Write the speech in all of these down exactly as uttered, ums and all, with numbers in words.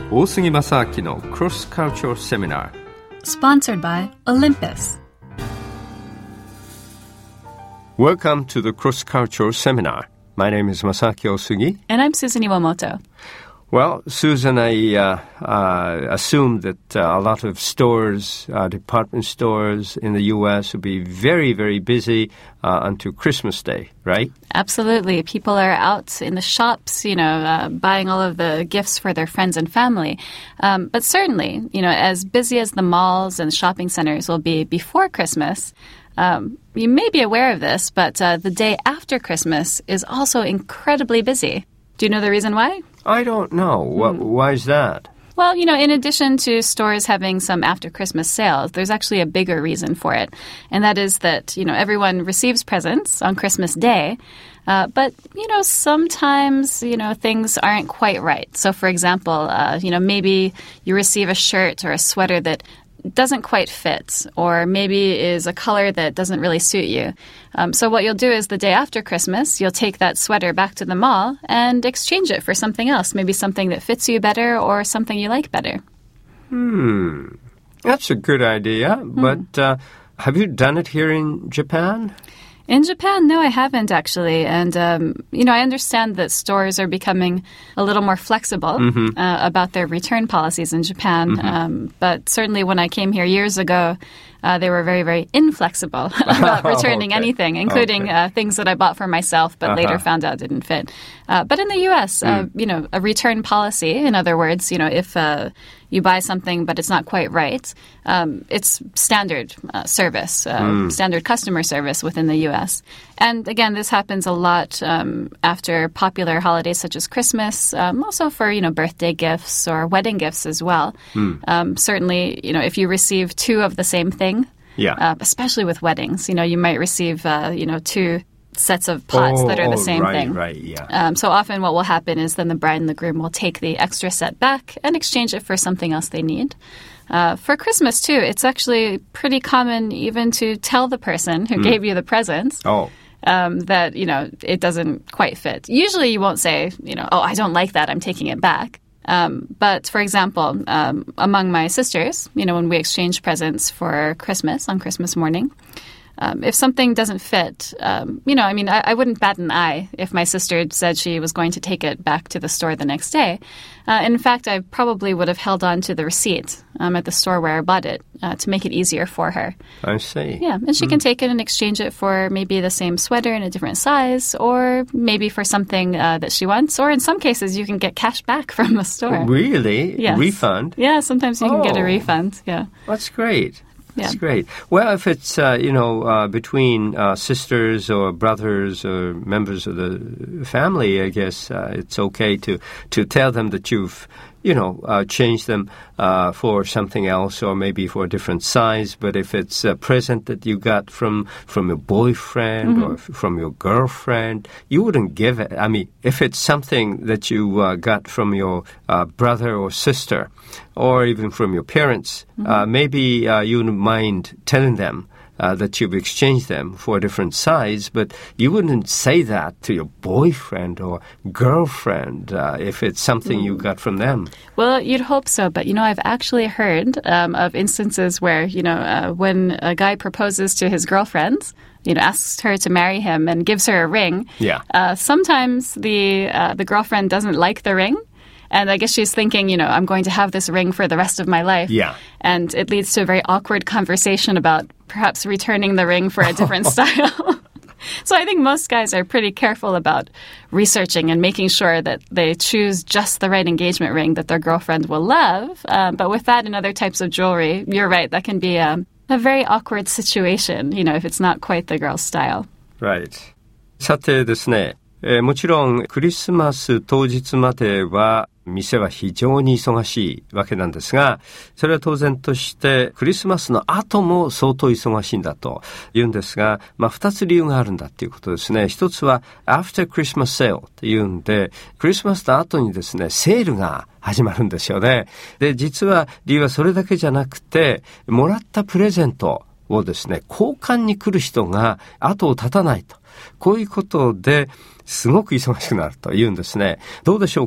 大杉正明の Cross Cultural Seminar Sponsored by Olympus. Welcome to the Cross Cultural Seminar. My name is Masaaki Osugi. And I'm Susan Iwamoto. Well, Susan, I uh, uh, assume that uh, a lot of stores, uh, department stores in the U S will be very, very busy uh, until Christmas Day, right? Absolutely. People are out in the shops, you know, uh, buying all of the gifts for their friends and family. Um, but certainly, you know, as busy as the malls and shopping centers will be before Christmas, um, you may be aware of this, but uh, the day after Christmas is also incredibly busy. Do you know the reason why? I don't know. What, why is that? Well, you know, in addition to stores having some after-Christmas sales, there's actually a bigger reason for it. And that is that, you know, everyone receives presents on Christmas Day. Uh, but, you know, sometimes, you know, things aren't quite right. So, for example, uh, you know, maybe you receive a shirt or a sweater that doesn't quite fit, or maybe is a color that doesn't really suit you. Um, so what you'll do is the day after Christmas, you'll take that sweater back to the mall and exchange it for something else, maybe something that fits you better or something you like better. Hmm. That's a good idea, hmm. but uh, have you done it here in Japan? In Japan, no, I haven't actually. And, um, you know, I understand that stores are becoming a little more flexible mm-hmm. uh, about their return policies in Japan. Mm-hmm. Um, but certainly when I came here years ago, uh, they were very, very inflexible about returning okay. anything, including okay. uh, things that I bought for myself but uh-huh. later found out didn't fit. Uh, but in the U S, mm. uh, you know, a return policy, in other words, you know, if uh, you buy something but it's not quite right, um, it's standard uh, service, uh, mm. standard customer service within the U S. And again, this happens a lot um, after popular holidays such as Christmas, um, also for, you know, birthday gifts or wedding gifts as well. Mm. Um, certainly, you know, if you receive two of the same thing, yeah, uh, especially with weddings, you know, you might receive, uh, you know, two sets of pots oh, that are the oh, same right, thing. Right, yeah. Um, so often what will happen is then the bride and the groom will take the extra set back and exchange it for something else they need. Uh, for Christmas, too, it's actually pretty common even to tell the person who mm. gave you the presents oh. um, that, you know, it doesn't quite fit. Usually you won't say, you know, oh, I don't like that, I'm taking it back. Um, but, for example, um, among my sisters, you know, when we exchange presents for Christmas on Christmas morning, Um, if something doesn't fit, um, you know, I mean, I, I wouldn't bat an eye if my sister said she was going to take it back to the store the next day. Uh, in fact, I probably would have held on to the receipt um, at the store where I bought it uh, to make it easier for her. I see. Yeah, and she mm. can take it and exchange it for maybe the same sweater in a different size, or maybe for something uh, that she wants. Or in some cases, you can get cash back from the store. Really? Yes. Refund? Yeah, sometimes you oh. can get a refund. Yeah, that's great. Yeah. That's great. Well, if it's, uh, you know, uh, between uh, sisters or brothers or members of the family, I guess uh, it's okay to, to tell them that you've, you know, uh, changed them uh, for something else or maybe for a different size. But if it's a present that you got from, from your boyfriend mm-hmm. or f- from your girlfriend, you wouldn't give it. I mean, if it's something that you uh, got from your uh, brother or sister or even from your parents, mm-hmm. uh, maybe uh, you wouldn't mind telling them Uh, that you've exchanged them for a different size, but you wouldn't say that to your boyfriend or girlfriend uh, if it's something mm. you got from them. Well, you'd hope so, but, you know, I've actually heard um, of instances where, you know, uh, when a guy proposes to his girlfriend, you know, asks her to marry him and gives her a ring, yeah. uh, sometimes the uh, the girlfriend doesn't like the ring. And I guess she's thinking, you know, I'm going to have this ring for the rest of my life. Yeah. And it leads to a very awkward conversation about perhaps returning the ring for a different style. So I think most guys are pretty careful about researching and making sure that they choose just the right engagement ring that their girlfriend will love. Um, but with that and other types of jewelry, you're right, that can be a, a very awkward situation, you know, if it's not quite the girl's style. Right. さてですね、えー、もちろんクリスマス当日までは店は非常に忙しいわけなんですが、それは当然としてクリスマスの後も相当忙しいんだと言うんですが、まあ二つ理由があるんだっていうことですね。一つは After Christmas Sale っていうんで、クリスマスの後にですね、セールが始まるんですよね。で、実は理由はそれだけじゃなくて、もらったプレゼントをですね、交換に来る人が後を絶たないと。こういうことですごく忙しくなるというんですね。どうでしょうか、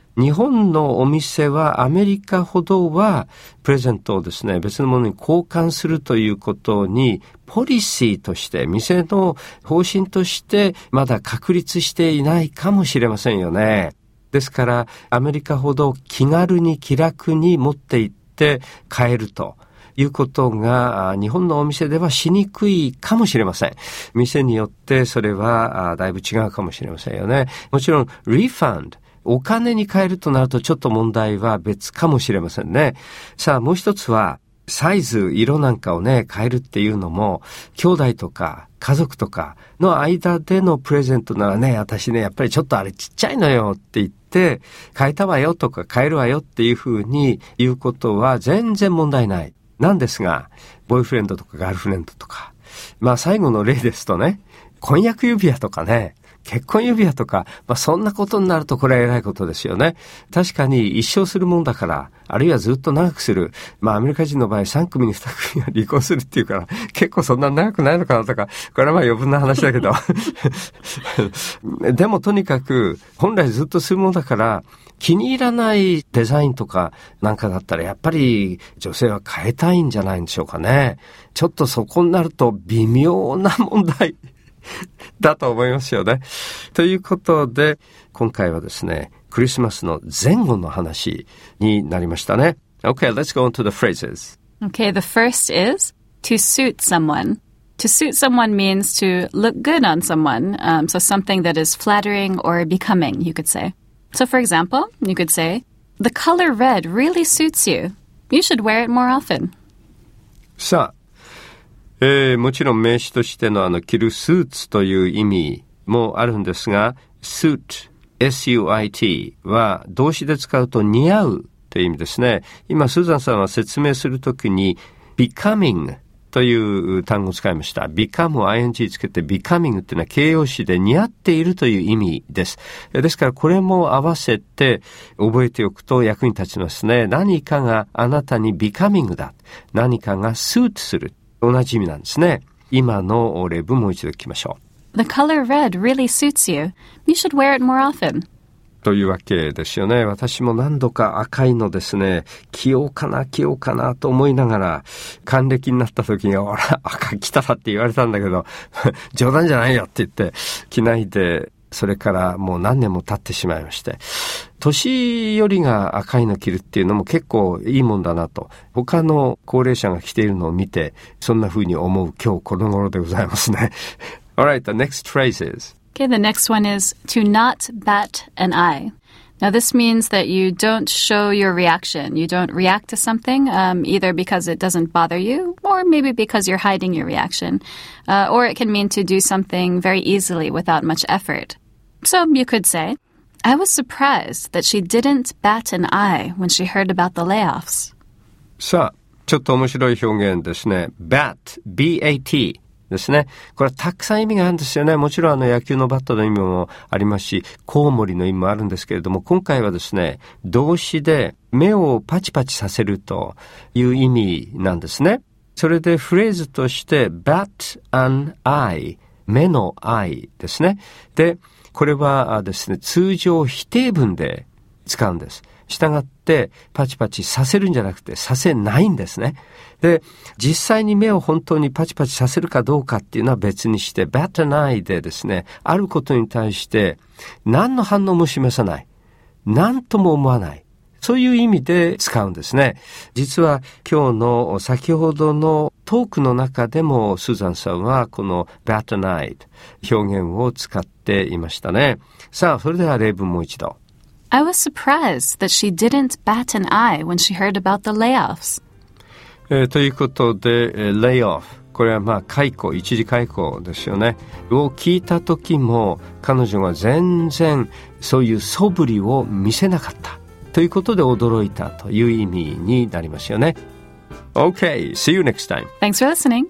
日本のお店はアメリカほどはプレゼントをですね、別のものに交換するということにポリシーとして店の方針としてまだ確立していないかもしれませんよね。ですからアメリカほど気軽に気楽に持って行って買えるということが日本のお店ではしにくいかもしれません。店によってそれはだいぶ違うかもしれませんよね。もちろんリファンド、お金に換えるとなるとちょっと問題は別かもしれませんね。さあもう一つはサイズ、色なんかをね変えるっていうのも兄弟とか家族とかの間でのプレゼントならね、私ねやっぱりちょっとあれちっちゃいのよって言って変えたわよとか変えるわよっていうふうに言うことは全然問題ないなんですが、ボーイフレンドとかガールフレンドとか、まあ最後の例ですとね、婚約指輪とかね、結婚指輪とか、まあそんなことになるとこれは偉いことですよね。確かに一生するもんだから、あるいはずっと長くする。まあアメリカ人の場合さん組にに組が離婚するっていうから、結構そんな長くないのかなとか、これはまあ余分な話だけど。でもとにかく本来ずっとするもんだから、気に入らないデザインとかなんかだったらやっぱり女性は変えたいんじゃないんでしょうかね。ちょっとそこになると微妙な問題だと思いますよね。ということで今回はですね、クリスマスの前後の話になりましたね。Okay, let's go on to the phrases. Okay, the first is to suit someone. To suit someone means to look good on someone, um, so something that is flattering or becoming, you could say. So for example, you could say, the color red really suits you. You should wear it more often. さあ、えー、もちろん名詞としてのあの着るスーツという意味もあるんですが、suit、エスユーアイティー は動詞で使うと似合うという意味ですね。今スーザンさんは説明するときに becomingという単語を使いました。become を アイエヌジー つけて becoming っていうのは形容詞で似合っているという意味です。ですからこれも合わせて覚えておくと役に立ちますね。何かがあなたに becoming だ。何かが suit する。同じ意味なんですね。今の例文もう一度聞きましょう。The color red really suits you. You should wear it more often. というわけですよね。私も何度か赤いのですね、着ようかな着ようかなと思いながら還暦になった時に、あら赤着たらって言われたんだけど冗談じゃないよって言って着ないで、それからもう何年も経ってしまいまして、年寄りが赤いの着るっていうのも結構いいもんだなと、他の高齢者が着ているのを見てそんな風に思う今日この頃でございますね。Alright, the next phrase is...Okay, the next one is to not bat an eye. Now, this means that you don't show your reaction. You don't react to something, um, either because it doesn't bother you, or maybe because you're hiding your reaction. Uh, or it can mean to do something very easily without much effort. So you could say, I was surprised that she didn't bat an eye when she heard about the layoffs. さあ、ちょっと面白い表現ですね。bat, B A Tですね。これはたくさん意味があるんですよね。もちろんあの野球のバットの意味もありますし、コウモリの意味もあるんですけれども、今回はですね、動詞で目をパチパチさせるという意味なんですね。それでフレーズとして bat an eye、目の eye ですね。で、これはですね、通常否定文で使うんです。したがってパチパチさせるんじゃなくてさせないんですね。で、実際に目を本当にパチパチさせるかどうかっていうのは別にして、bat an eye でですね、あることに対して何の反応も示さない、何とも思わない、そういう意味で使うんですね。実は今日の先ほどのトークの中でもスーザンさんはこの bat an eye 表現を使っていましたね。さあ、それでは例文もう一度。 I was surprised that she didn't bat an eye when she heard about the layoffs. えー、ということで、えー、lay off。これはまあ解雇、一時解雇ですよね。を聞いた時も彼女が全然そういう素振りを見せなかった。ということで驚いたという意味になりますよね。Okay, see you next time. Thanks for listening.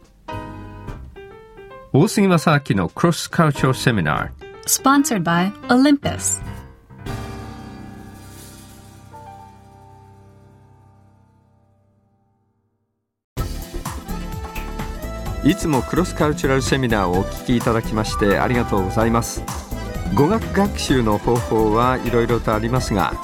大杉正明の Cross Cultural Seminar Sponsored by Olympus。 いつもクロスカルチュラルセミナーをお聞きいただきましてありがとうございます。語学学習の方法はいろいろとありますが、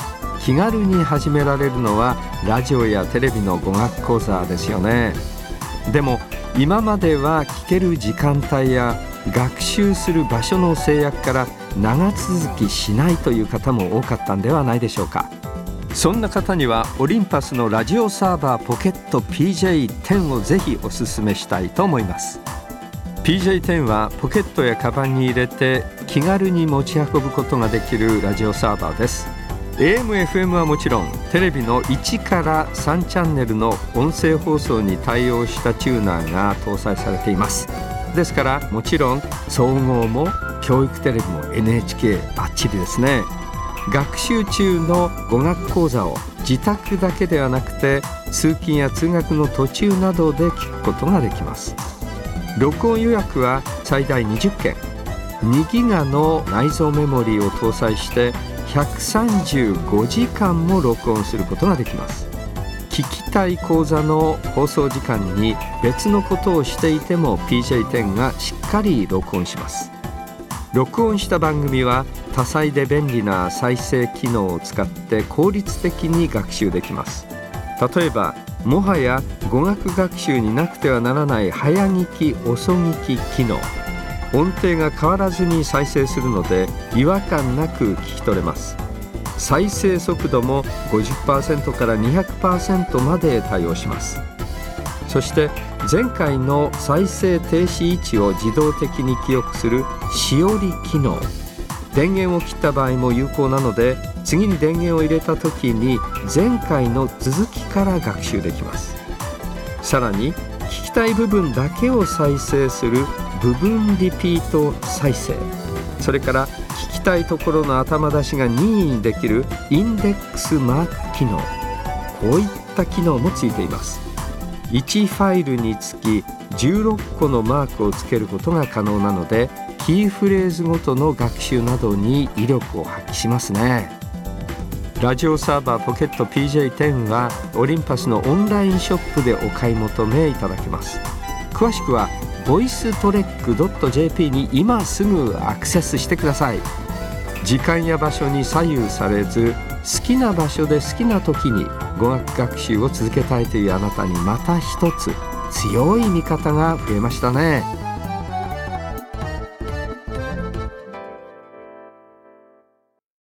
気軽に始められるのはラジオやテレビの語学講座ですよね。でも今までは聞ける時間帯や学習する場所の制約から長続きしないという方も多かったんではないでしょうか。そんな方にはオリンパスのラジオサーバーポケット ピージェイテン をぜひおすすめしたいと思います。 ピージェイテン はポケットやカバンに入れて気軽に持ち運ぶことができるラジオサーバーです。 エーエム、エフエム はもちろんテレビのいちからさんチャンネルの音声放送に対応したチューナーが搭載されています。ですからもちろん総合も教育テレビも エヌエイチケー バッチリですね。学習中の語学講座を自宅だけではなくて通勤や通学の途中などで聞くことができます。録音予約は最大にじゅっけん、にギガの内蔵メモリーを搭載してひゃくさんじゅうごじかんも録音することができます。聞きたい講座の放送時間に別のことをしていても ピージェイテン がしっかり録音します。録音した番組は多彩で便利な再生機能を使って効率的に学習できます。例えばもはや語学学習になくてはならない早聞き遅聞き機能、音程が変わらずに再生するので違和感なく聞き取れます。再生速度も ごじゅっパーセント から にひゃくパーセント まで対応します。そして前回の再生停止位置を自動的に記憶するしおり機能、電源を切った場合も有効なので次に電源を入れた時に前回の続きから学習できます。さらに聞きたい部分だけを再生する部分リピート再生、それから聞きたいところの頭出しが任意にできるインデックスマーク機能、こういった機能もついています。いちファイルにつきじゅうろっこのマークをつけることが可能なのでキーフレーズごとの学習などに威力を発揮しますね。ラジオサーバーポケット ピージェイテン はオリンパスのオンラインショップでお買い求めいただけます。詳しくは ボイストレックドットジェーピー に今すぐアクセスしてください。時間や場所に左右されず好きな場所で好きな時に語学学習を続けたいというあなたにまた一つ強い味方が増えましたね。